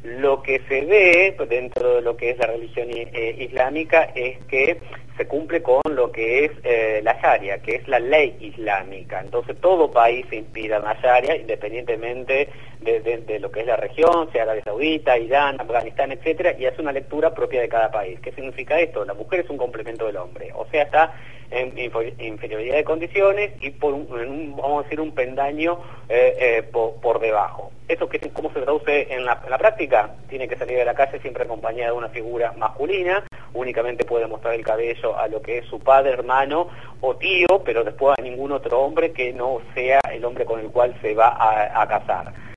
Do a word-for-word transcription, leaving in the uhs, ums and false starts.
Lo que se ve dentro de lo que es la religión eh, islámica es que se cumple con lo que es eh, la Sharia, que es la ley islámica. Entonces todo país se inspira en la Sharia, independientemente de, de, de lo que es la región, sea Arabia Saudita, Irán, Afganistán, etcétera, y hace una lectura propia de cada país. ¿Qué significa esto? La mujer es un complemento del hombre, o sea, está en inferioridad de condiciones y por un, en un, vamos a decir, un pendaño eh, eh, por, por debajo. ¿Eso que, cómo se traduce en la, en la práctica? Tiene que salir de la calle siempre acompañada de una figura masculina, únicamente puede mostrar el cabello a lo que es su padre, hermano o tío, pero después a ningún otro hombre que no sea el hombre con el cual se va a, a casar.